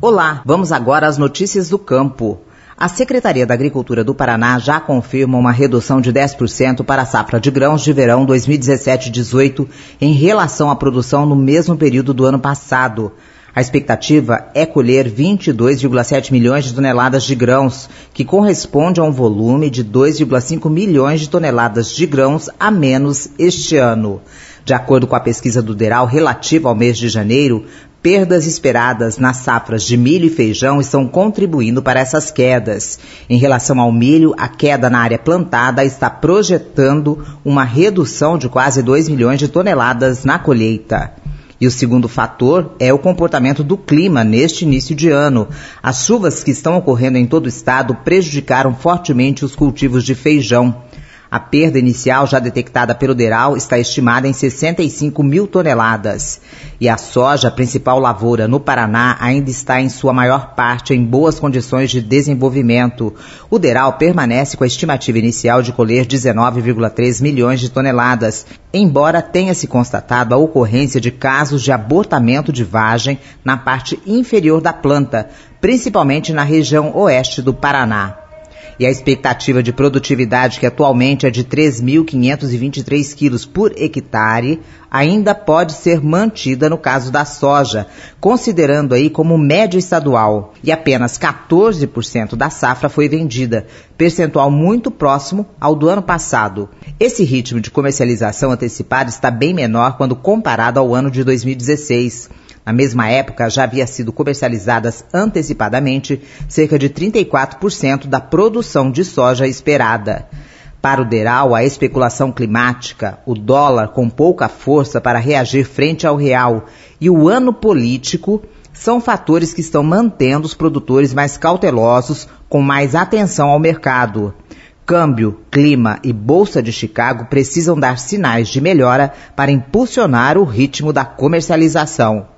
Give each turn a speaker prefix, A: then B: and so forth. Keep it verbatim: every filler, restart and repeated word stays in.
A: Olá, vamos agora às notícias do campo. A Secretaria da Agricultura do Paraná já confirma uma redução de dez por cento para a safra de grãos de verão dois mil e dezessete dezoito em relação à produção no mesmo período do ano passado. A expectativa é colher vinte e dois vírgula sete milhões de toneladas de grãos, que corresponde a um volume de dois vírgula cinco milhões de toneladas de grãos a menos este ano. De acordo com a pesquisa do DERAL relativa ao mês de janeiro, perdas esperadas nas safras de milho e feijão estão contribuindo para essas quedas. Em relação ao milho, a queda na área plantada está projetando uma redução de quase dois milhões de toneladas na colheita. E o segundo fator é o comportamento do clima neste início de ano. As chuvas que estão ocorrendo em todo o estado prejudicaram fortemente os cultivos de feijão. A perda inicial já detectada pelo DERAL está estimada em sessenta e cinco mil toneladas. E a soja, a principal lavoura no Paraná, ainda está em sua maior parte em boas condições de desenvolvimento. O DERAL permanece com a estimativa inicial de colher dezenove vírgula três milhões de toneladas, embora tenha se constatado a ocorrência de casos de abortamento de vagem na parte inferior da planta, principalmente na região oeste do Paraná. E a expectativa de produtividade, que atualmente é de três mil quinhentos e vinte e três quilos por hectare, ainda pode ser mantida no caso da soja, considerando aí como média estadual. E apenas quatorze por cento da safra foi vendida, percentual muito próximo ao do ano passado. Esse ritmo de comercialização antecipada está bem menor quando comparado ao ano de dois mil e dezesseis. Na mesma época, já havia sido comercializadas antecipadamente cerca de trinta e quatro por cento da produção de soja esperada. Para o DERAL, a especulação climática, o dólar com pouca força para reagir frente ao real e o ano político são fatores que estão mantendo os produtores mais cautelosos, com mais atenção ao mercado. Câmbio, clima e Bolsa de Chicago precisam dar sinais de melhora para impulsionar o ritmo da comercialização.